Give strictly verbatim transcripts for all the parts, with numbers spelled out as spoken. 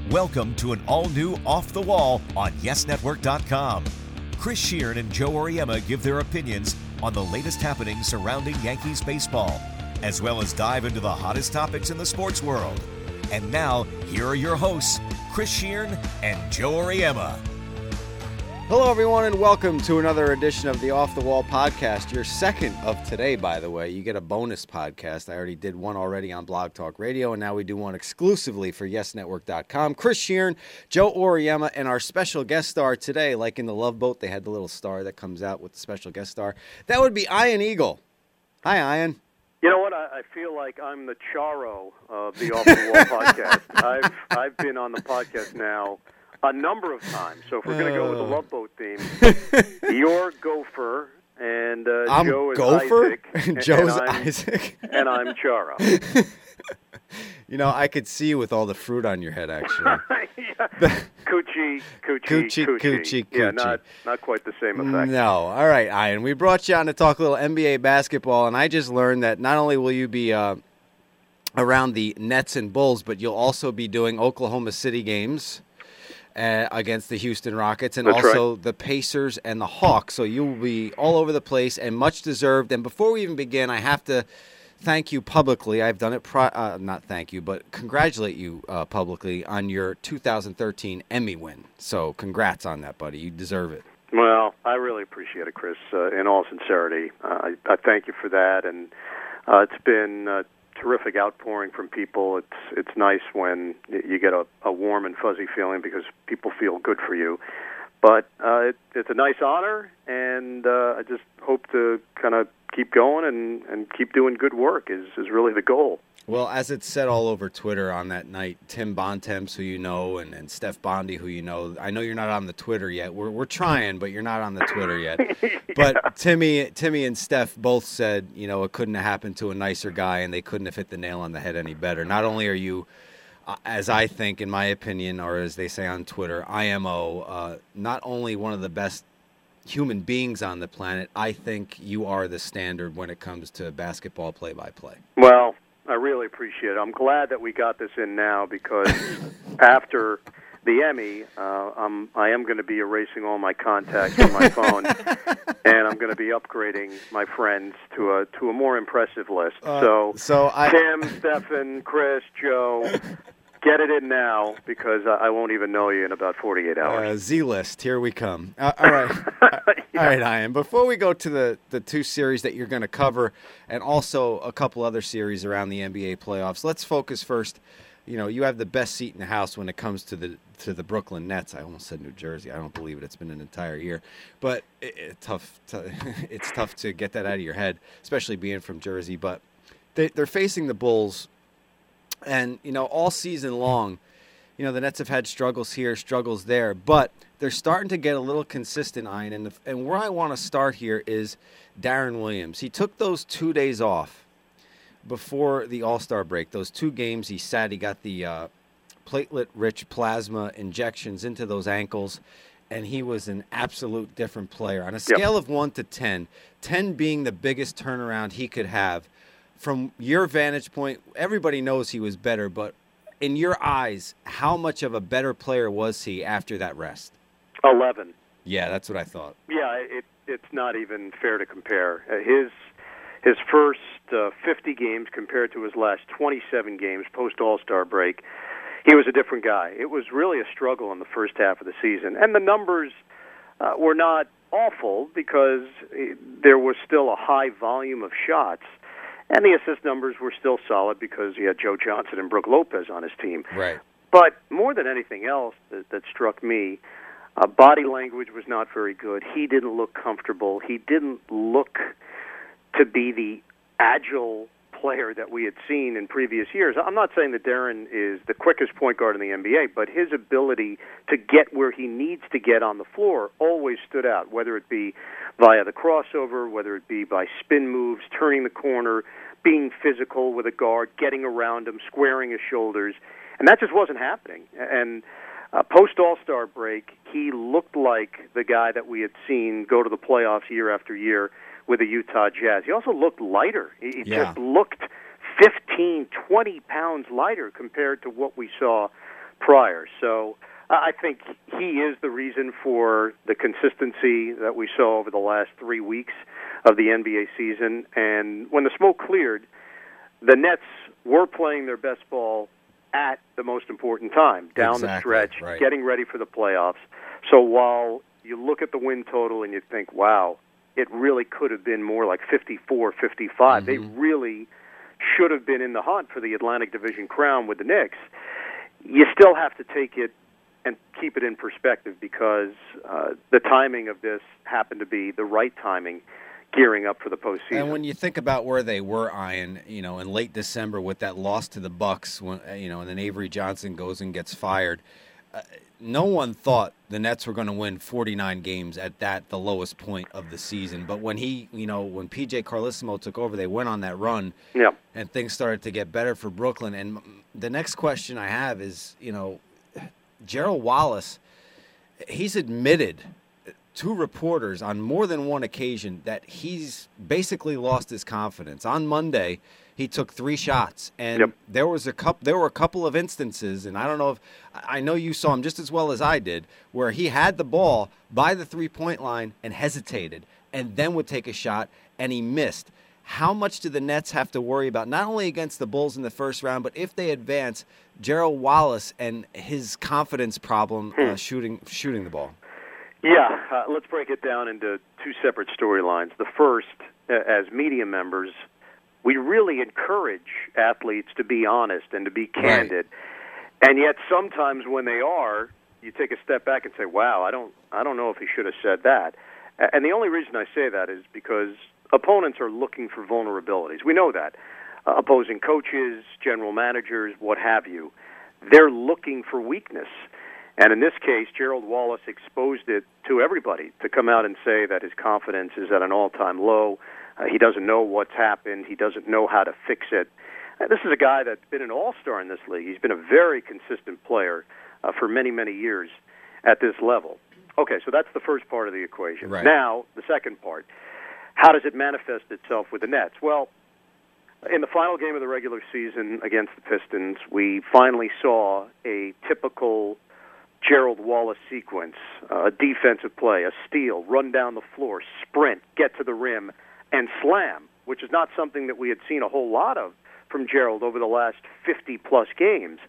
Welcome to an all-new Off the Wall on yes network dot com. Chris Sheeran and Joe Oriema give their opinions on the latest happenings surrounding Yankees baseball, as well as dive into the hottest topics in the sports world. And now, here are your hosts, Chris Sheeran and Joe Oriema. Hello, everyone, and welcome to another edition of the Off the Wall podcast. Your second of today, by the way. You get a bonus podcast. I already did one already on Blog Talk Radio, and now we do one exclusively for yes network dot com. Chris Sheeran, Joe Oriema, and our special guest star today, like in the Love Boat, they had the little star that comes out with the special guest star. That would be Ian Eagle. Hi, Ian. You know what? I, I feel like I'm the Charo of the Off the Wall podcast. I've I've been on the podcast now a number of times. So if we're going to go with the Love Boat theme, you're Gopher, and uh, I'm Joe is Gopher? Isaac. And, Joe's and I'm, Isaac. And I'm Charo. You know, I could see you with all the fruit on your head, actually. yeah. Coochie, coochie, Coochie, coochie. coochie, Yeah, coochie. not, not quite the same effect. No. All right, Ian. We brought you on to talk a little N B A basketball, and I just learned that not only will you be uh, around the Nets and Bulls, but you'll also be doing Oklahoma City games uh, against the Houston Rockets, and That's also right. the Pacers and the Hawks. So you'll be all over the place and much deserved. And before we even begin, I have to thank you publicly. I've done it, pri- uh, not thank you, but congratulate you uh, publicly on your two thousand thirteen Emmy win. So congrats on that, buddy. You deserve it. Well, I really appreciate it, Chris. Uh, in all sincerity, uh, I, I thank you for that, and uh, it's been a terrific outpouring from people. It's it's nice when you get a, a warm and fuzzy feeling because people feel good for you. But uh, it, it's a nice honor, and uh, I just hope to kind of keep going and, and keep doing good work is, is really the goal. Well, as it's said all over Twitter on that night, Tim Bontemps, who you know, and, and Steph Bondy, who you know, I know you're not on the Twitter yet. We're we're trying, but you're not on the Twitter yet. yeah. But Timmy, Timmy and Steph both said, you know, it couldn't have happened to a nicer guy, and they couldn't have hit the nail on the head any better. Not only are you, uh, as I think, in my opinion, or as they say on Twitter, I M O, uh, not only one of the best human beings on the planet, I think you are the standard when it comes to basketball play-by-play. Well, I really appreciate it. I'm glad that we got this in now because after the Emmy, uh, I'm, I am going to be erasing all my contacts from my phone, and I'm going to be upgrading my friends to a to a more impressive list. Uh, so, so I, Tim, Stephen, Chris, Joe, get it in now because I, I won't even know you in about forty-eight hours. Uh, Z-list, here we come. Uh, all right. yeah. All right, Ian. Before we go to the, the two series that you're going to cover and also a couple other series around the N B A playoffs, let's focus first. You know, you have the best seat in the house when it comes to the to the Brooklyn Nets. I almost said New Jersey. I don't believe it. It's been an entire year. But it, it, tough to, it's tough to get that out of your head, especially being from Jersey. But they, they're facing the Bulls. And, you know, all season long, you know, the Nets have had struggles here, struggles there, but they're starting to get a little consistent, Ian. And, the, and where I want to start here is Darren Williams. He took those two days off before the All-Star break. Those two games he sat, he got the uh, platelet-rich plasma injections into those ankles, and he was an absolute different player. On a scale Yep. of one to ten, ten being the biggest turnaround he could have, from your vantage point, everybody knows he was better, but in your eyes, how much of a better player was he after that rest? eleven. Yeah, that's what I thought. Yeah, it, it's not even fair to compare. Uh, his his first uh, fifty games compared to his last twenty-seven games post All-Star break, he was a different guy. It was really a struggle in the first half of the season, and the numbers uh, were not awful because there was still a high volume of shots. And the assist numbers were still solid because he had Joe Johnson and Brook Lopez on his team. Right. But more than anything else that, that struck me, uh, body language was not very good. He didn't look comfortable. He didn't look to be the agile player that we had seen in previous years. I'm not saying that Darren is the quickest point guard in the N B A, but his ability to get where he needs to get on the floor always stood out, whether it be via the crossover, whether it be by spin moves, turning the corner, being physical with a guard, getting around him, squaring his shoulders. And that just wasn't happening. And uh, post-All-Star break, he looked like the guy that we had seen go to the playoffs year after year with the Utah Jazz. He also looked lighter. He Yeah. just looked fifteen, twenty pounds lighter compared to what we saw prior. So I think he is the reason for the consistency that we saw over the last three weeks of the N B A season. And when the smoke cleared, the Nets were playing their best ball at the most important time, down exactly, the stretch, right. getting ready for the playoffs. So while you look at the win total and you think, wow, it really could have been more like fifty-four, fifty-five. Mm-hmm. They really should have been in the hunt for the Atlantic Division crown with the Knicks. You still have to take it and keep it in perspective because uh, the timing of this happened to be the right timing, gearing up for the postseason. And when you think about where they were, Ian, you know, in late December with that loss to the Bucks, when you know, and then Avery Johnson goes and gets fired, uh, no one thought the Nets were going to win forty-nine games at that, the lowest point of the season. But when he, you know, when P J Carlesimo took over, they went on that run, yeah. and things started to get better for Brooklyn. And the next question I have is, you know, Gerald Wallace, he's admitted to reporters on more than one occasion that he's basically lost his confidence. On Monday, he took three shots, and yep. there was a couple. There were a couple of instances, and I don't know if I know you saw him just as well as I did, where he had the ball by the three-point line and hesitated, and then would take a shot, and he missed. How much do the Nets have to worry about, not only against the Bulls in the first round, but if they advance, Gerald Wallace and his confidence problem hmm. uh, shooting shooting the ball? Yeah, uh, let's break it down into two separate storylines. The first, uh, as media members, we really encourage athletes to be honest and to be candid. Right. And yet sometimes when they are, you take a step back and say, wow, I don't I don't know if he should have said that. And the only reason I say that is because opponents are looking for vulnerabilities. We know that. Uh, opposing coaches, general managers, what have you, they're looking for weakness. And in this case, Gerald Wallace exposed it to everybody to come out and say that his confidence is at an all-time low. Uh, he doesn't know what's happened. He doesn't know how to fix it. Uh, this is a guy that's been an all-star in this league. He's been a very consistent player uh, for many, many years at this level. Okay, so that's the first part of the equation. Right. Now, the second part. How does it manifest itself with the Nets? Well, in the final game of the regular season against the Pistons, we finally saw a typical Gerald Wallace sequence, uh, a defensive play, a steal, run down the floor, sprint, get to the rim, and slam, which is not something that we had seen a whole lot of from Gerald over the last fifty-plus games.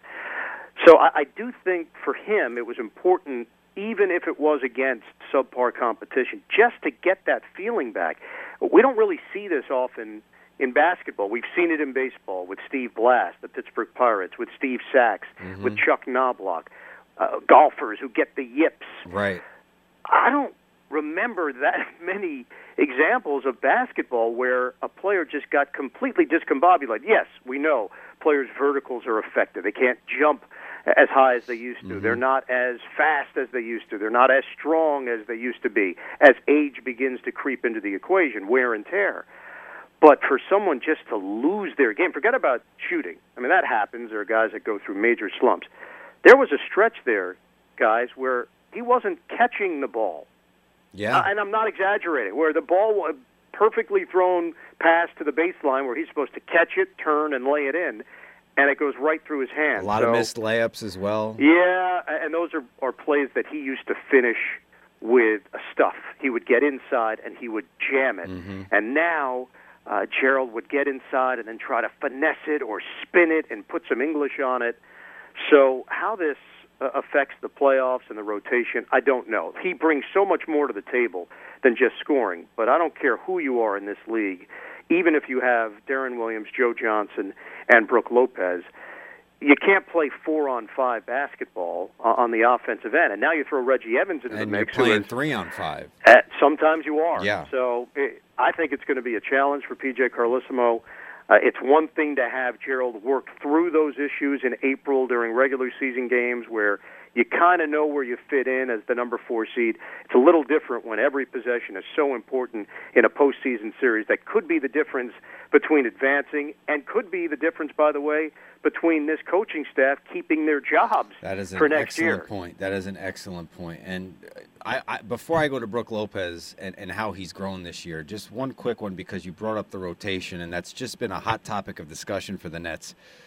So I, I do think for him it was important, even if it was against subpar competition, just to get that feeling back. We don't really see this often in basketball. We've seen it in baseball with Steve Blass, the Pittsburgh Pirates, with Steve Sachs, mm-hmm. with Chuck Knobloch. Uh, golfers who get the yips. Right. I don't remember that many examples of basketball where a player just got completely discombobulated. Yes, we know players' verticals are affected. They can't jump as high as they used to. Mm-hmm. They're not as fast as they used to. They're not as strong as they used to be. As age begins to creep into the equation, wear and tear. But for someone just to lose their game, forget about shooting. I mean, that happens. There are guys that go through major slumps. There was a stretch there, guys, where he wasn't catching the ball. Yeah. Uh, and I'm not exaggerating, where the ball was perfectly thrown pass to the baseline where he's supposed to catch it, turn, and lay it in, and it goes right through his hands. A lot so, of missed layups as well. Yeah, and those are, are plays that he used to finish with a stuff. He would get inside and he would jam it. Mm-hmm. And now uh, Gerald would get inside and then try to finesse it or spin it and put some English on it. So how this uh, affects the playoffs and the rotation, I don't know. He brings so much more to the table than just scoring, but I don't care who you are in this league, even if you have Deron Williams, Joe Johnson, and Brook Lopez, you can't play four-on-five basketball uh, on the offensive end. And now you throw Reggie Evans into and the mix. And you're playing is, three-on-five. Uh, sometimes you are. Yeah. So it, I think it's going to be a challenge for P J Carlesimo. Uh, it's one thing to have Gerald work through those issues in April during regular season games where you kind of know where you fit in as the number four seed. It's a little different when every possession is so important in a postseason series. That could be the difference between advancing and could be the difference, by the way, between this coaching staff keeping their jobs that is an for next excellent year. Point. That is an excellent point. And I, I, before I go to Brook Lopez and, and how he's grown this year, just one quick one because you brought up the rotation, and that's just been a hot topic of discussion for the Nets.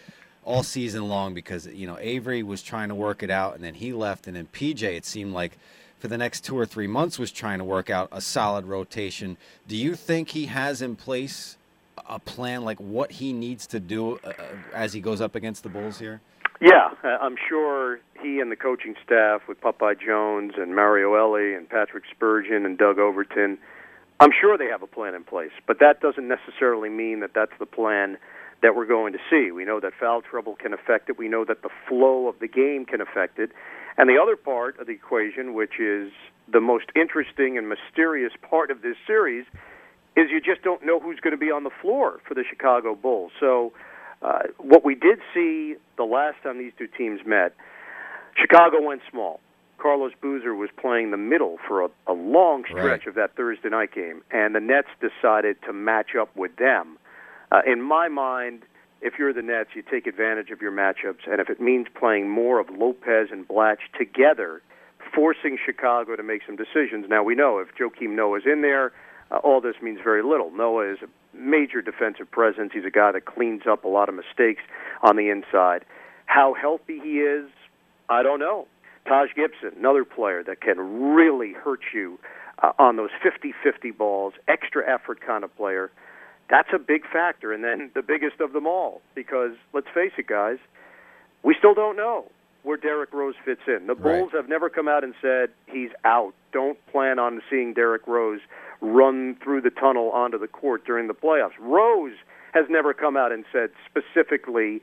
all season long because, you know, Avery was trying to work it out, and then he left, and then P J, it seemed like, for the next two or three months was trying to work out a solid rotation. Do you think he has in place a plan, like what he needs to do uh, as he goes up against the Bulls here? Yeah, I'm sure he and the coaching staff with Popeye Jones and Mario Elie and Patrick Spurgeon and Doug Overton, I'm sure they have a plan in place, but that doesn't necessarily mean that that's the plan that we're going to see. We know that foul trouble can affect it. We know that the flow of the game can affect it. And the other part of the equation, which is the most interesting and mysterious part of this series, is you just don't know who's going to be on the floor for the Chicago Bulls. So uh, what we did see the last time these two teams met, Chicago went small. Carlos Boozer was playing the middle for a, a long stretch right. of that Thursday night game, and the Nets decided to match up with them. Uh, in my mind, if you're the Nets, you take advantage of your matchups, and if it means playing more of Lopez and Blatche together, forcing Chicago to make some decisions. Now, we know if Joakim Noah's in there, uh, all this means very little. Noah is a major defensive presence. He's a guy that cleans up a lot of mistakes on the inside. How healthy he is, I don't know. Taj Gibson, another player that can really hurt you uh, on those fifty-fifty balls, extra effort kind of player. That's a big factor. And then the biggest of them all, because let's face it, guys, we still don't know where Derrick Rose fits in. The Bulls right. have never come out and said he's out. Don't plan on seeing Derrick Rose run through the tunnel onto the court during the playoffs. Rose has never come out and said specifically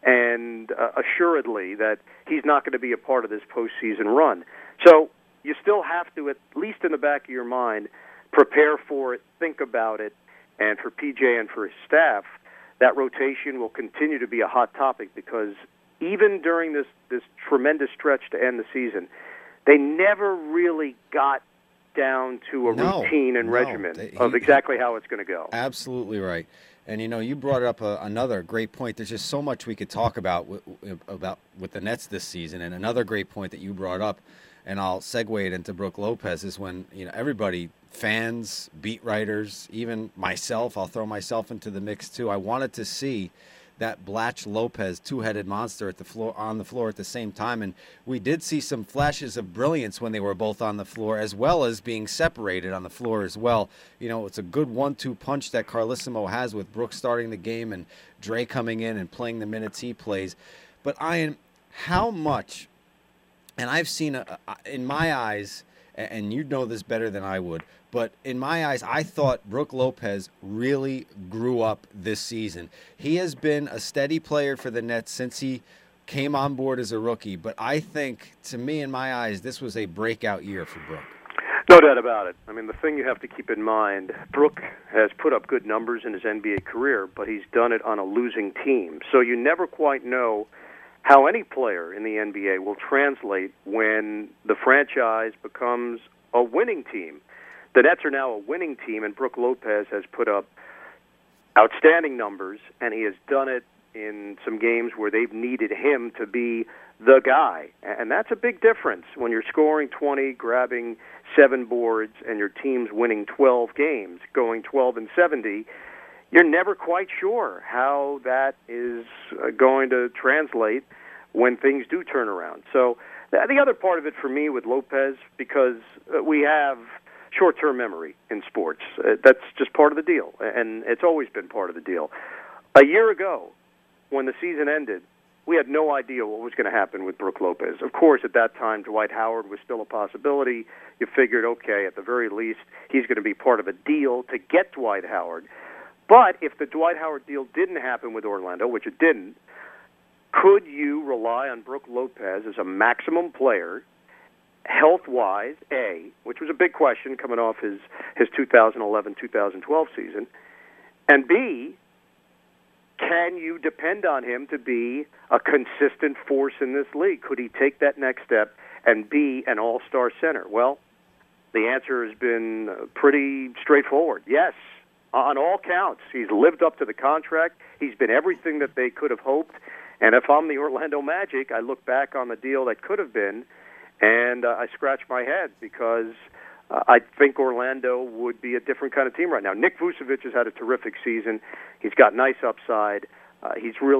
and uh, assuredly that he's not going to be a part of this postseason run. So you still have to, at least in the back of your mind, prepare for it, think about it, and for P J and for his staff, that rotation will continue to be a hot topic because even during this, this tremendous stretch to end the season, they never really got down to a no, routine and no. regimen He, of exactly how it's going to go. Absolutely right. And, you know, you brought up a, another great point. There's just so much we could talk about w- about with the Nets this season. And another great point that you brought up, and I'll segue it into Brook Lopez, is when, you know, everybody, fans, beat writers, even myself, I'll throw myself into the mix too. I wanted to see that Blatche Lopez two-headed monster at the floor on the floor at the same time, and we did see some flashes of brilliance when they were both on the floor, as well as being separated on the floor as well. You know, it's a good one two punch that Carlissimo has with Brook starting the game and Dre coming in and playing the minutes he plays. But Ian, how much, and I've seen a, in my eyes, and you know this better than I would, but in my eyes, I thought Brook Lopez really grew up this season. He has been a steady player for the Nets since he came on board as a rookie, but I think, to me, in my eyes, this was a breakout year for Brook. No doubt about it. I mean, the thing you have to keep in mind, Brook has put up good numbers in his N B A career, but he's done it on a losing team. So you never quite know how any player in the N B A will translate when the franchise becomes a winning team. The Nets are now a winning team, and Brook Lopez has put up outstanding numbers, and he has done it in some games where they've needed him to be the guy. And that's a big difference when you're scoring twenty, grabbing seven boards, and your team's winning twelve games, going twelve and seventy. You're never quite sure how that is going to translate when things do turn around. So the other part of it for me with Lopez, because we have short-term memory in sports. Uh, that's just part of the deal, and it's always been part of the deal. A year ago, when the season ended, we had no idea what was going to happen with Brook Lopez. Of course, at that time, Dwight Howard was still a possibility. You figured, okay, at the very least, he's going to be part of a deal to get Dwight Howard. But if the Dwight Howard deal didn't happen with Orlando, which it didn't, could you rely on Brook Lopez as a maximum player, health-wise, A, which was a big question coming off his, his two thousand eleven two thousand twelve season, and B, can you depend on him to be a consistent force in this league? Could he take that next step and be an all-star center? Well, the answer has been pretty straightforward. Yes, on all counts. He's lived up to the contract. He's been everything that they could have hoped. And if I'm the Orlando Magic, I look back on the deal that could have been, and uh, I scratch my head because uh, I think Orlando would be a different kind of team right now. Nick Vucevic has had a terrific season. He's got nice upside. Uh, he's really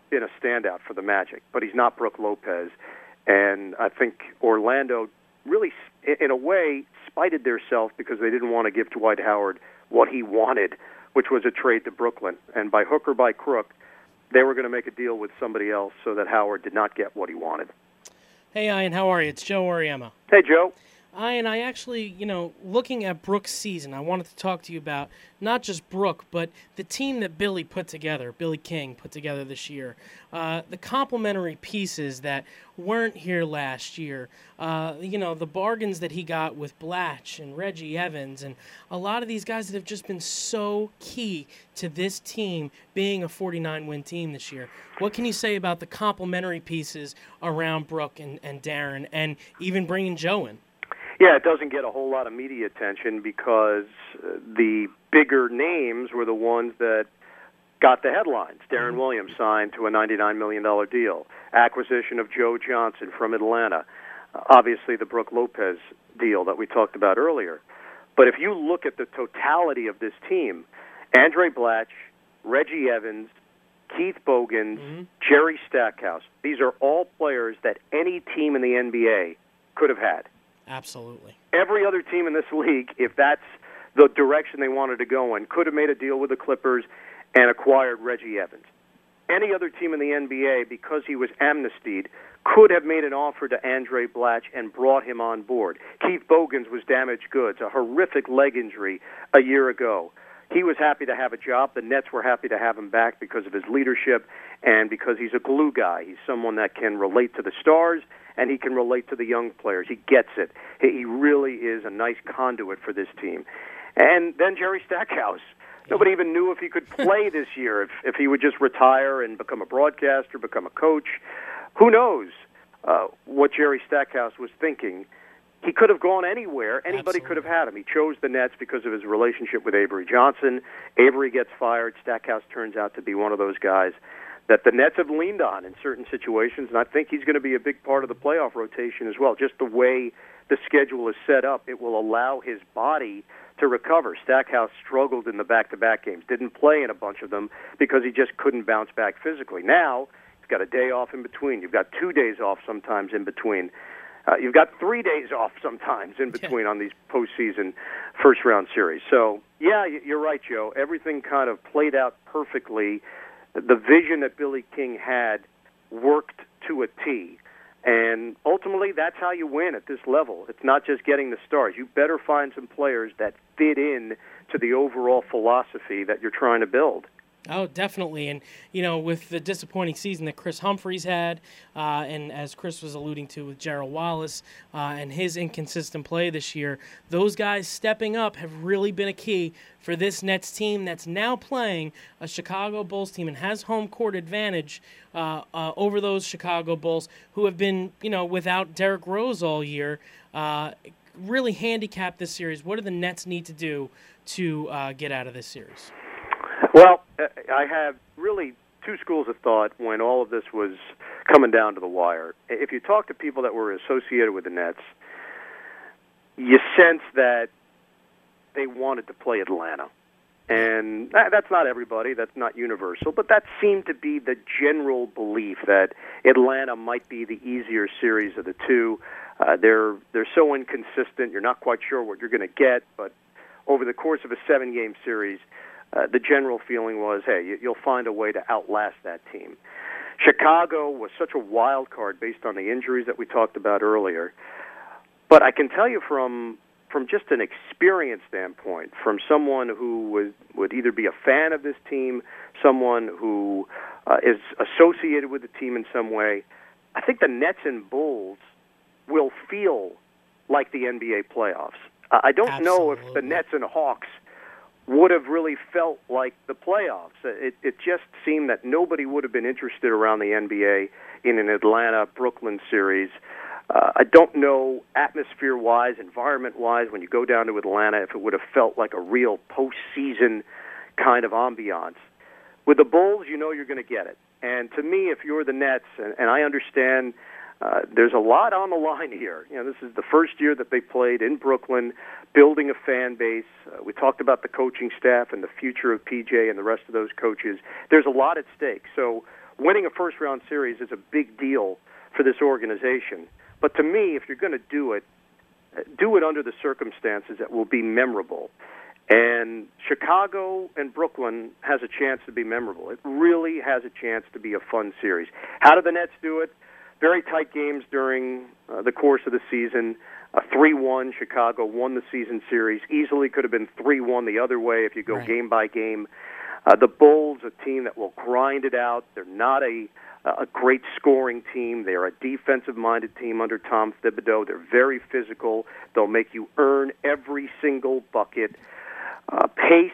been a standout for the Magic, but he's not Brook Lopez. And I think Orlando really, in a way, spited theirself because they didn't want to give Dwight Howard what he wanted, which was a trade to Brooklyn. And by hook or by crook, they were going to make a deal with somebody else so that Howard did not get what he wanted. Hey, Ian, how are you? It's Joe Oriema. Hey, Joe. Ian, I actually, you know, looking at Brook's season, I wanted to talk to you about not just Brook, but the team that Billy put together, Billy King put together this year. Uh, the complementary pieces that weren't here last year. Uh, you know, the bargains that he got with Blatch and Reggie Evans and a lot of these guys that have just been so key to this team being a forty-nine win team this year. What can you say about the complementary pieces around Brook and, and Darren and even bringing Joe in? Yeah, it doesn't get a whole lot of media attention because uh, the bigger names were the ones that got the headlines. Darren mm-hmm. Williams signed to a ninety-nine million dollars deal. Acquisition of Joe Johnson from Atlanta. Uh, obviously, the Brook Lopez deal that we talked about earlier. But if you look at the totality of this team, Andre Blatch, Reggie Evans, Keith Bogans, mm-hmm. Jerry Stackhouse, these are all players that any team in the N B A could have had. Absolutely. Every other team in this league, if that's the direction they wanted to go in, could have made a deal with the Clippers and acquired Reggie Evans. Any other team in the N B A, because he was amnestied, could have made an offer to Andre Blatch and brought him on board. Keith Bogans was damaged goods, a horrific leg injury a year ago. He was happy to have a job. The Nets were happy to have him back because of his leadership and because he's a glue guy. He's someone that can relate to the stars and he can relate to the young players. He gets it. He really is a nice conduit for this team. And then Jerry Stackhouse. Nobody even knew if he could play this year, if, if he would just retire and become a broadcaster, become a coach. Who knows uh, what Jerry Stackhouse was thinking. He could have gone anywhere. Anybody Absolutely. could have had him. He chose the Nets because of his relationship with Avery Johnson. Avery gets fired. Stackhouse turns out to be one of those guys that the Nets have leaned on in certain situations, and I think he's going to be a big part of the playoff rotation as well. Just the way the schedule is set up, it will allow his body to recover. Stackhouse struggled in the back-to-back games, didn't play in a bunch of them because he just couldn't bounce back physically. Now, he's got a day off in between. You've got two days off sometimes in between. Uh, you've got three days off sometimes in between on these postseason first-round series. So, yeah, you're right, Joe. Everything kind of played out perfectly. The vision that Billy King had worked to a T. And ultimately, that's how you win at this level. It's not just getting the stars. You better find some players that fit in to the overall philosophy that you're trying to build. Oh, definitely. And, you know, with the disappointing season that Chris Humphries had, uh, and as Chris was alluding to with Gerald Wallace uh, and his inconsistent play this year, those guys stepping up have really been a key for this Nets team that's now playing a Chicago Bulls team and has home court advantage uh, uh, over those Chicago Bulls who have been, you know, without Derrick Rose all year, uh, really handicapped this series. What do the Nets need to do to uh, get out of this series? Well, I have really two schools of thought when all of this was coming down to the wire. If you talk to people that were associated with the Nets, you sense that they wanted to play Atlanta. And that's not everybody, that's not universal, but that seemed to be the general belief that Atlanta might be the easier series of the two. Uh, they're they're so inconsistent, you're not quite sure what you're going to get, but over the course of a seven-game series, Uh, the general feeling was, hey, you, you'll find a way to outlast that team. Chicago was such a wild card based on the injuries that we talked about earlier. But I can tell you from from just an experience standpoint, from someone who was, would either be a fan of this team, someone who uh, is associated with the team in some way, I think the Nets and Bulls will feel like the N B A playoffs. Uh, I don't Absolutely. know if the Nets and Hawks would have really felt like the playoffs. It, it just seemed that nobody would have been interested around the N B A in an Atlanta-Brooklyn series. Uh, I don't know, atmosphere-wise, environment-wise, when you go down to Atlanta, if it would have felt like a real postseason kind of ambiance. With the Bulls, you know you're going to get it. And to me, if you're the Nets, and, and I understand uh, there's a lot on the line here. You know, this is the first year that they played in Brooklyn, building a fan base. Uh, we talked about the coaching staff and the future of P J and the rest of those coaches. There's a lot at stake. So winning a first-round series is a big deal for this organization. But to me, if you're going to do it, do it under the circumstances that will be memorable. And Chicago and Brooklyn has a chance to be memorable. It really has a chance to be a fun series. How do the Nets do it? Very tight games during uh, the course of the season. A three one, Chicago won the season series. Easily could have been three one the other way if you go right. game by game. Uh, the Bulls, a team that will grind it out. They're not a a great scoring team. They're a defensive-minded team under Tom Thibodeau. They're very physical. They'll make you earn every single bucket. Uh, pace,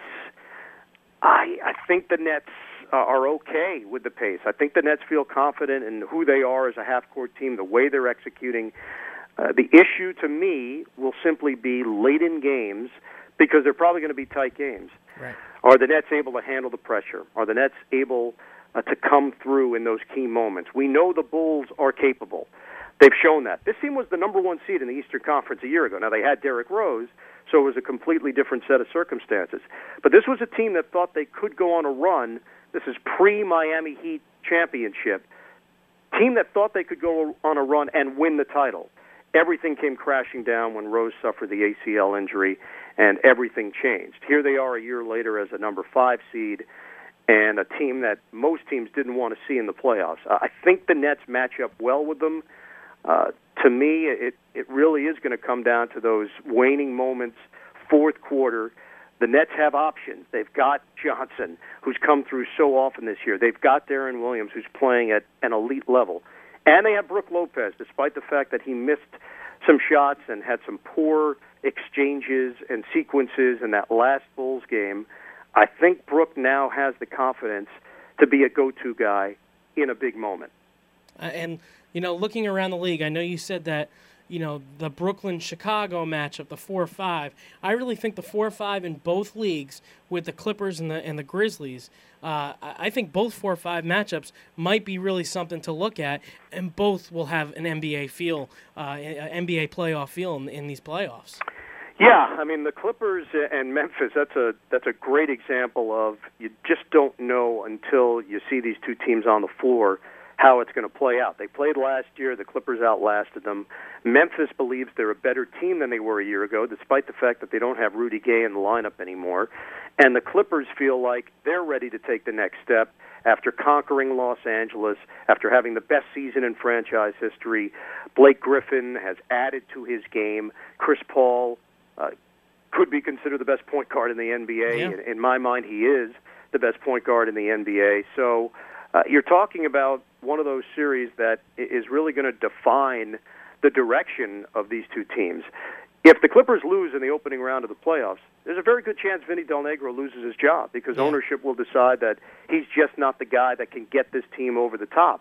I, I think the Nets uh, are okay with the pace. I think the Nets feel confident in who they are as a half-court team, the way they're executing. Uh, the issue to me will simply be late in games because they're probably going to be tight games. Right. Are the Nets able to handle the pressure? Are the Nets able uh, to come through in those key moments? We know the Bulls are capable. They've shown that. This team was the number one seed in the Eastern Conference a year ago. Now, they had Derrick Rose, so it was a completely different set of circumstances. But this was a team that thought they could go on a run. This is pre-Miami Heat championship. Team that thought they could go on a run and win the title. Everything came crashing down when Rose suffered the A C L injury, and everything changed. Here they are a year later as a number five seed, and a team that most teams didn't want to see in the playoffs. I think the Nets match up well with them. Uh, to me, it, it really is going to come down to those waning moments, fourth quarter. The Nets have options. They've got Johnson, who's come through so often this year. They've got Darren Williams, who's playing at an elite level. And they have Brook Lopez, despite the fact that he missed some shots and had some poor exchanges and sequences in that last Bulls game. I think Brook now has the confidence to be a go-to guy in a big moment. Uh, and, you know, looking around the league, I know you said that, you know, the Brooklyn-Chicago matchup, the four five, I really think the four five in both leagues with the Clippers and the and the Grizzlies, uh, I think both four five matchups might be really something to look at, and both will have an N B A feel, uh, N B A playoff feel in, in these playoffs. Yeah, I mean, the Clippers and Memphis, that's a that's a great example of you just don't know until you see these two teams on the floor how it's going to play out. They played last year. The Clippers outlasted them. Memphis believes they're a better team than they were a year ago, despite the fact that they don't have Rudy Gay in the lineup anymore. And the Clippers feel like they're ready to take the next step after conquering Los Angeles, after having the best season in franchise history. Blake Griffin has added to his game. Chris Paul uh, could be considered the best point guard in the N B A. Yeah. In, in my mind, he is the best point guard in the N B A. So uh, you're talking about one of those series that is really going to define the direction of these two teams. If the Clippers lose in the opening round of the playoffs, there's a very good chance Vinny Del Negro loses his job because yeah. ownership will decide that he's just not the guy that can get this team over the top.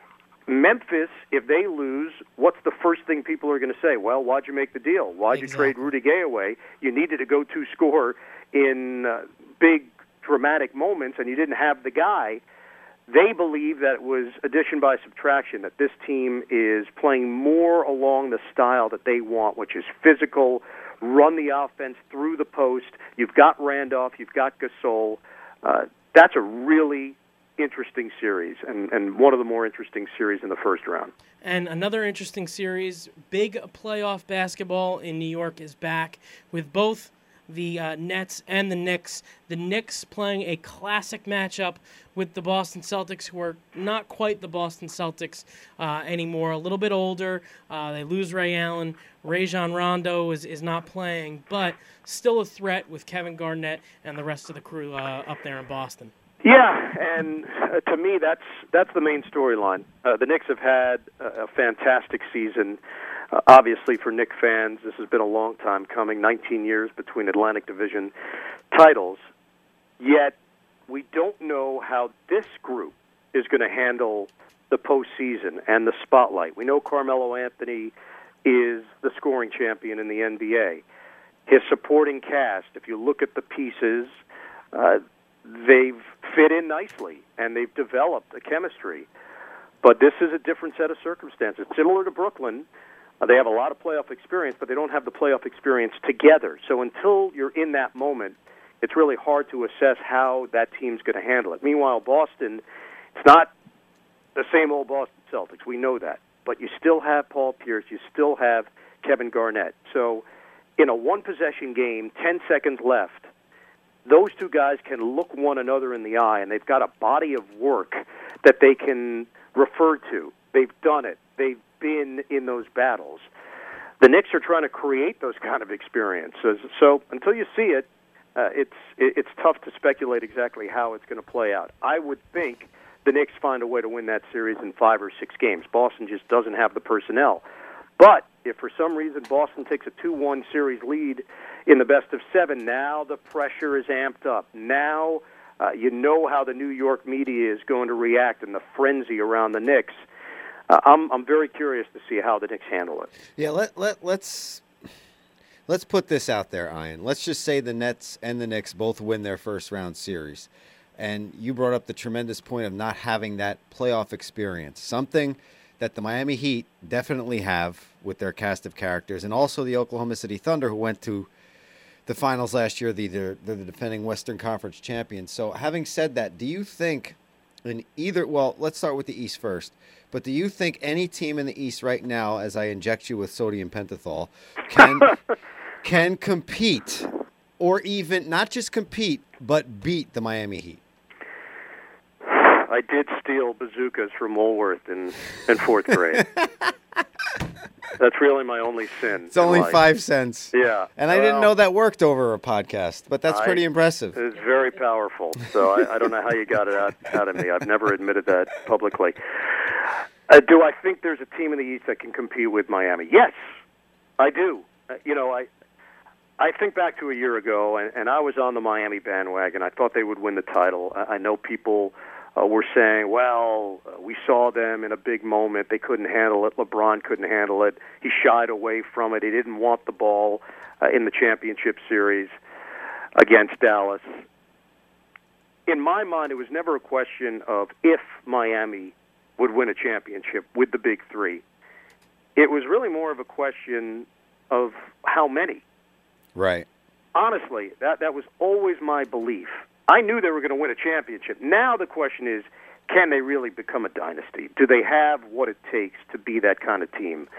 Memphis, if they lose, what's the first thing people are going to say? Well, why'd you make the deal? Why'd exactly. you trade Rudy Gay away? You needed a go-to scorer in uh, big, dramatic moments, and you didn't have the guy. They believe that it was addition by subtraction, that this team is playing more along the style that they want, which is physical, run the offense through the post. You've got Randolph, you've got Gasol. Uh, that's a really interesting series, and, and one of the more interesting series in the first round. And another interesting series, big playoff basketball in New York is back with both the uh, Nets and the Knicks. The Knicks playing a classic matchup with the Boston Celtics, who are not quite the Boston Celtics uh, anymore, a little bit older. Uh, they lose Ray Allen. Rajon Rondo is, is not playing, but still a threat with Kevin Garnett and the rest of the crew uh, up there in Boston. Yeah, and uh, to me, that's that's the main storyline. Uh, the Knicks have had a, a fantastic season. Uh, obviously, for Knicks fans, this has been a long time coming, nineteen years between Atlantic Division titles. Yet, we don't know how this group is going to handle the postseason and the spotlight. We know Carmelo Anthony is the scoring champion in the N B A. His supporting cast, if you look at the pieces, uh, they've fit in nicely, and they've developed a chemistry. But this is a different set of circumstances. Similar to Brooklyn, uh, they have a lot of playoff experience, but they don't have the playoff experience together. So until you're in that moment, it's really hard to assess how that team's going to handle it. Meanwhile, Boston, it's not the same old Boston Celtics. We know that. But you still have Paul Pierce. You still have Kevin Garnett. So in a one-possession game, ten seconds left, those two guys can look one another in the eye, and they've got a body of work that they can refer to. They've done it. They've been in those battles. The Knicks are trying to create those kind of experiences. So until you see it, uh, it's it's tough to speculate exactly how it's going to play out. I would think the Knicks find a way to win that series in five or six games. Boston just doesn't have the personnel. But if for some reason Boston takes a two one series lead in the best of seven, now the pressure is amped up. Now uh, you know how the New York media is going to react and the frenzy around the Knicks. Uh, I'm I'm very curious to see how the Knicks handle it. Yeah, let let let's let's put this out there, Ian. Let's just say the Nets and the Knicks both win their first round series, and you brought up the tremendous point of not having that playoff experience, something that the Miami Heat definitely have with their cast of characters, and also the Oklahoma City Thunder, who went to the finals last year. They're, they're the defending Western Conference champions. So, having said that, do you think in either? Well, let's start with the East first. But do you think any team in the East right now, as I inject you with sodium pentothal, can can compete, or even not just compete, but beat the Miami Heat? I did steal bazookas from Woolworth in, in fourth grade. That's really my only sin. It's only life. five cents. Yeah. And I well, didn't know that worked over a podcast, but that's I, pretty impressive. It's very powerful. So I, I don't know how you got it out, out of me. I've never admitted that publicly. Uh, do I think there's a team in the East that can compete with Miami? Yes, I do. Uh, you know, I I think back to a year ago, and, and I was on the Miami bandwagon. I thought they would win the title. I, I know people uh, were saying, well, uh, we saw them in a big moment. They couldn't handle it. LeBron couldn't handle it. He shied away from it. He didn't want the ball uh, in the championship series against Dallas. In my mind, it was never a question of if Miami would win a championship with the big three. It was really more of a question of how many. Right. Honestly, that, that was always my belief. I knew they were going to win a championship. Now the question is, can they really become a dynasty? Do they have what it takes to be that kind of team?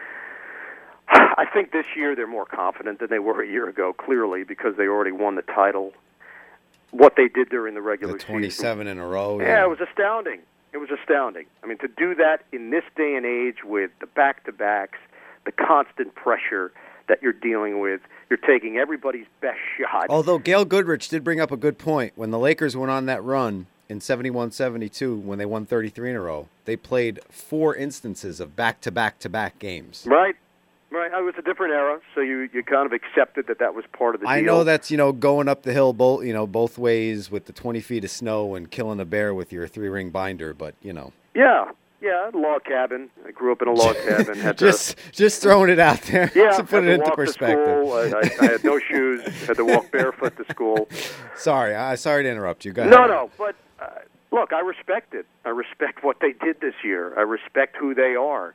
I think this year they're more confident than they were a year ago, clearly, because they already won the title. What they did during the regular the twenty-seven season. in a row. Yeah. yeah, it was astounding. It was astounding. I mean, to do that in this day and age with the back-to-backs, the constant pressure that you're dealing with, you're taking everybody's best shot. Although Gail Goodrich did bring up a good point. When the Lakers went on that run in seventy-one seventy-two, when they won thirty-three in a row, they played four instances of back-to-back-to-back games. Right. Right, it was a different era, so you, you kind of accepted that that was part of the deal. I know that's, you know, going up the hill both, you know, both ways with the twenty feet of snow and killing a bear with your three-ring binder, but, you know. Yeah, yeah, log cabin. I grew up in a log cabin. Had just to, just throwing it out there yeah, to put it into perspective. To I, I, I had no shoes, had to walk barefoot to school. Sorry, I sorry to interrupt you. Go ahead. No, no, but uh, look, I respect it. I respect what they did this year. I respect who they are.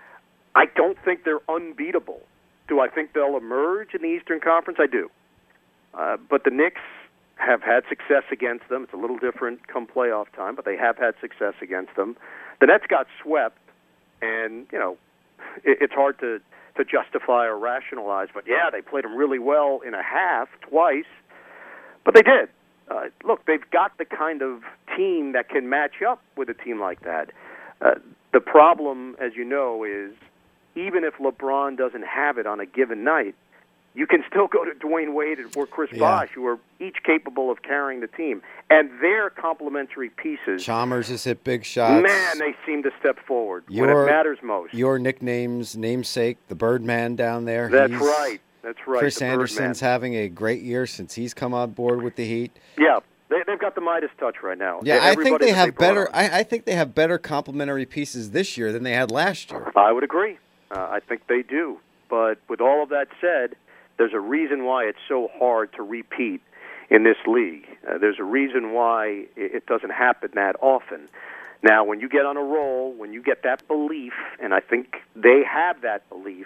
I don't think they're unbeatable. Do I think they'll emerge in the Eastern Conference? I do. Uh, but the Knicks have had success against them. It's a little different come playoff time, but they have had success against them. The Nets got swept, and, you know, it, it's hard to, to justify or rationalize. But, yeah, they played them really well in a half, twice. But they did. Uh, look, they've got the kind of team that can match up with a team like that. Uh, the problem, as you know, is even if LeBron doesn't have it on a given night, you can still go to Dwayne Wade or Chris yeah. Bosh, who are each capable of carrying the team. And their complementary pieces... Chalmers has hit big shots. Man, they seem to step forward your, when it matters most. Your nickname's namesake, the Birdman down there. That's he's, right. That's right. Chris the Anderson's Birdman. having a great year since he's come on board with the Heat. Yeah. They, they've got the Midas touch right now. Yeah, I think they have they better. I, I think they have better complementary pieces this year than they had last year. I would agree. Uh, I think they do. But with all of that said, there's a reason why it's so hard to repeat in this league. Uh, there's a reason why it doesn't happen that often. Now, when you get on a roll, when you get that belief, and I think they have that belief,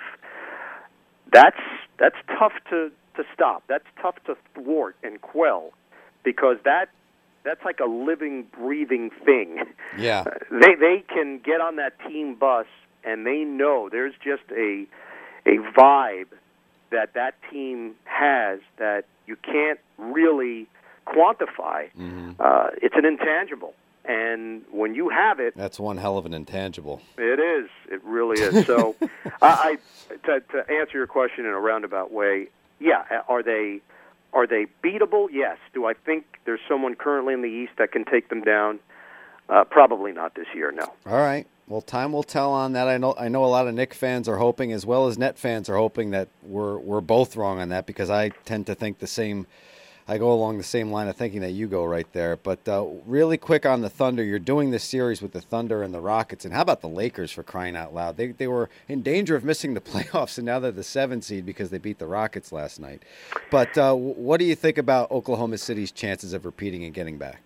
that's that's tough to, to stop. That's tough to thwart and quell, because that That's like a living, breathing thing. Yeah. Uh, they they can get on that team bus, and they know there's just a a vibe that that team has that you can't really quantify. Mm-hmm. Uh, it's an intangible. And when you have it, that's one hell of an intangible. It is. It really is. So, I, I to, to answer your question in a roundabout way, yeah. Are they are they beatable? Yes. Do I think there's someone currently in the East that can take them down? Uh, probably not this year. No. All right. Well, time will tell on that. I know. I know a lot of Knick fans are hoping, as well as Net fans are hoping, that we're we're both wrong on that, because I tend to think the same. I go along the same line of thinking that you go right there. But uh, really quick on the Thunder, you're doing this series with the Thunder and the Rockets. And how about the Lakers, for crying out loud? They they were in danger of missing the playoffs, and now they're the seventh seed because they beat the Rockets last night. But uh, what do you think about Oklahoma City's chances of repeating and getting back?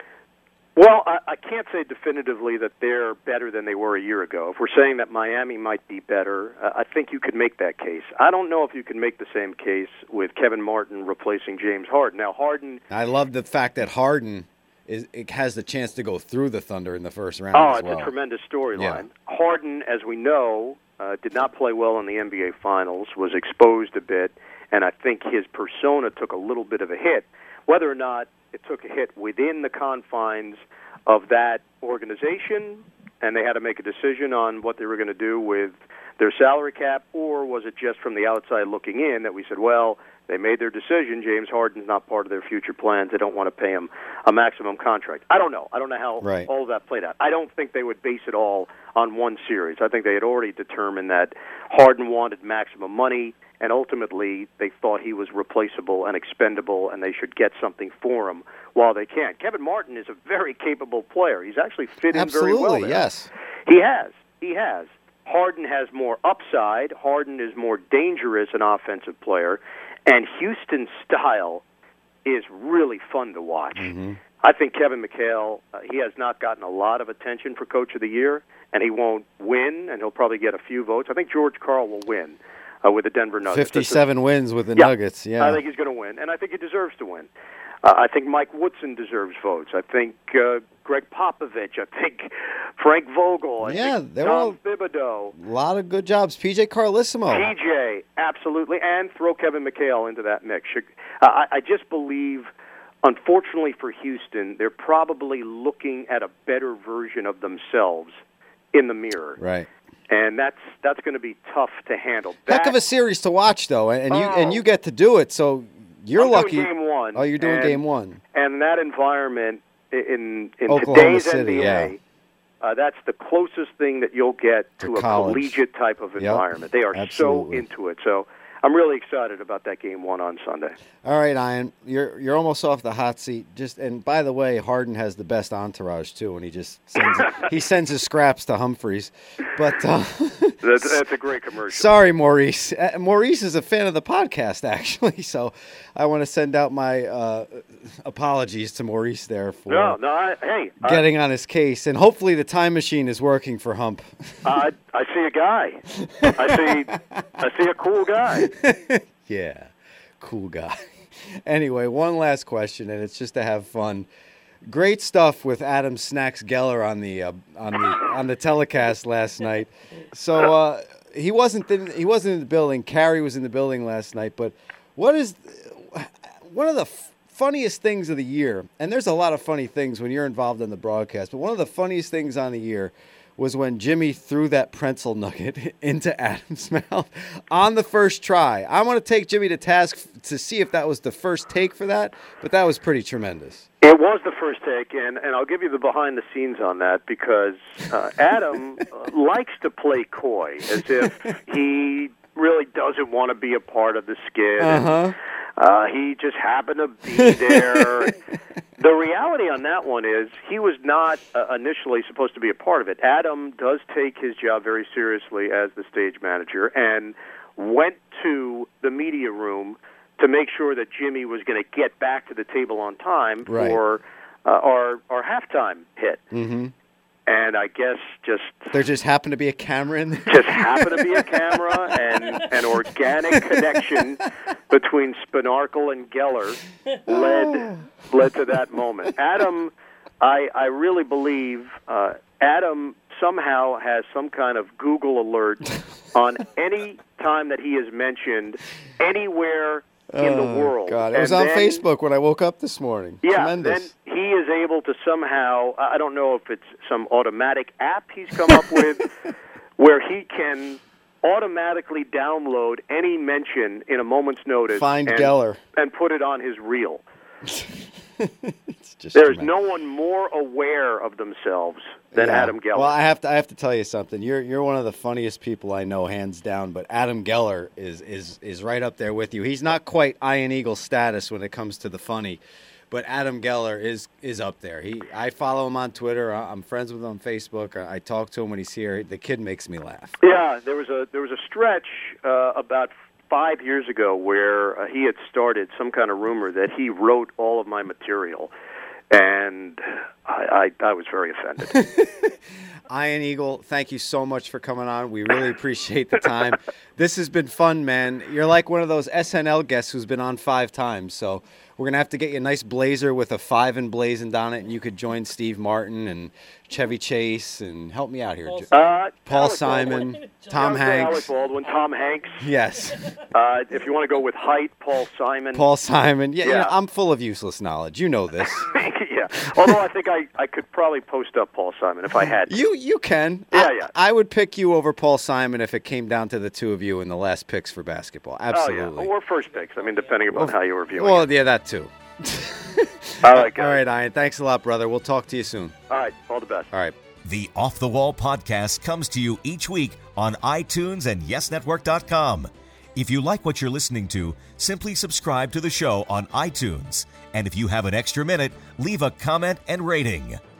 Well, I, I can't say definitively that they're better than they were a year ago. If we're saying that Miami might be better, uh, I think you could make that case. I don't know if you can make the same case with Kevin Martin replacing James Harden. Now, Harden... I love the fact that Harden is it has the chance to go through the Thunder in the first round Oh, as it's well. a tremendous storyline. Yeah. Harden, as we know, uh, did not play well in the N B A Finals, was exposed a bit, and I think his persona took a little bit of a hit. Whether or not it took a hit within the confines of that organization, and they had to make a decision on what they were going to do with their salary cap, or was it just from the outside looking in that we said, well, they made their decision, James Harden's not part of their future plans, they don't want to pay him a maximum contract. I don't know. I don't know how right. all of that played out. I don't think they would base it all on one series. I think they had already determined that Harden wanted maximum money, and ultimately they thought he was replaceable and expendable, and they should get something for him while they can. Kevin Martin is a very capable player. He's actually fit in Absolutely, very well there. yes. He has. He has. Harden has more upside. Harden is more dangerous an offensive player, and Houston's style is really fun to watch. Mm-hmm. I think Kevin McHale, uh, he has not gotten a lot of attention for Coach of the Year, and he won't win, and he'll probably get a few votes. I think George Karl will win uh, with the Denver Nuggets. fifty-seven wins with the yeah, Nuggets, yeah. I think he's going to win, and I think he deserves to win. Uh, I think Mike Woodson deserves votes. I think uh, Greg Popovich. I think Frank Vogel. I yeah, think they're Tom all Thibodeau. A lot of good jobs. P J Carlissimo. P J, absolutely, and throw Kevin McHale into that mix. Uh, I, I just believe, unfortunately for Houston, they're probably looking at a better version of themselves in the mirror. Right. And that's that's going to be tough to handle. Heck That, of a series to watch, though, and, and you Oh. and you get to do it. So you're I'm lucky. Doing game one. Oh, you're doing and, game one. And that environment in in Oklahoma today's City, N B A, yeah. uh, that's the closest thing that you'll get to, To a college. collegiate type of Yep. environment. They are Absolutely. so into it. So I'm really excited about that game one on Sunday. All right, Ian, you're you're almost off the hot seat. Just and by the way, Harden has the best entourage too, and he just sends he sends his scraps to Humphreys. But uh, That's, that's a great commercial. sorry, Maurice. Uh, Maurice is a fan of the podcast, actually. So I want to send out my uh, apologies to Maurice there for No, no. I, hey, getting on his case, and hopefully the time machine is working for Hump. I, I, I see a guy. I see I see a cool guy. Yeah, cool guy. Anyway, one last question, and it's just to have fun. Great stuff with Adam Snacks Geller on the uh, on the on the telecast last night. So uh, he wasn't in, he wasn't in the building. Carrie was in the building last night. But what is one of the f- funniest things of the year? And there's a lot of funny things when you're involved in the broadcast. But one of the funniest things on the year was when Jimmy threw that pretzel nugget into Adam's mouth on the first try. I want to take Jimmy to task f- to see if that was the first take for that, but that was pretty tremendous. It was the first take, and, and I'll give you the behind-the-scenes on that because uh, Adam uh, likes to play coy, as if he really doesn't want to be a part of the skit. Uh-huh. Uh, he just happened to be there. The reality on that one is he was not uh, initially supposed to be a part of it. Adam does take his job very seriously as the stage manager and went to the media room to make sure that Jimmy was going to get back to the table on time Right. for uh, our our halftime hit. Mm-hmm. And I guess just There just happened to be a camera in there. just happened to be a camera and an organic connection between Spinarkle and Geller led led to that moment. Adam, I I really believe uh, Adam somehow has some kind of Google alert on any time that he is mentioned anywhere in the world. God, it was and on then, Facebook when I woke up this morning. Yeah, Tremendous. then he is able to somehow, I don't know if it's some automatic app he's come up with, where he can automatically download any mention in a moment's notice. Find and, Geller. And put it on his reel. It's just There's tremendous. no one more aware of themselves than Yeah. Adam Geller. Well, I have to I have to tell you something. You're you're one of the funniest people I know, hands down. But Adam Geller is is is right up there with you. He's not quite Iron Eagle status when it comes to the funny, but Adam Geller is is up there. He I follow him on Twitter. I'm friends with him on Facebook. I talk to him when he's here. The kid makes me laugh. Yeah, there was a there was a stretch uh, about five years ago where uh, he had started some kind of rumor that he wrote all of my material, and I, I, I was very offended. Iron Eagle, thank you so much for coming on. We really appreciate the time. This has been fun, man. You're like one of those S N L guests who's been on five times, so we're going to have to get you a nice blazer with a five emblazoned on it, and you could join Steve Martin and Chevy Chase and help me out here. Paul Uh, Paul Alec Simon, Baldwin. Tom Yeah, I would say Hanks. Alec Baldwin, Tom Hanks. Yes, Uh, if you want to go with height, Paul Simon. Paul Simon. Yeah, you Yeah. know, I'm full of useless knowledge. You know this. Yeah. Although I think I, I could probably post up Paul Simon if I had to. You you can. Yeah, I, yeah. I would pick you over Paul Simon if it came down to the two of you in the last picks for basketball. Absolutely. Oh, yeah. Or first picks. I mean, depending upon how you were viewing Well, it. yeah, that too. All right, guys. All right, Ian. Thanks a lot, brother. We'll talk to you soon. All right. All the best. All right. The Off the Wall podcast comes to you each week on iTunes and yes network dot com. If you like what you're listening to, simply subscribe to the show on iTunes. And if you have an extra minute, leave a comment and rating.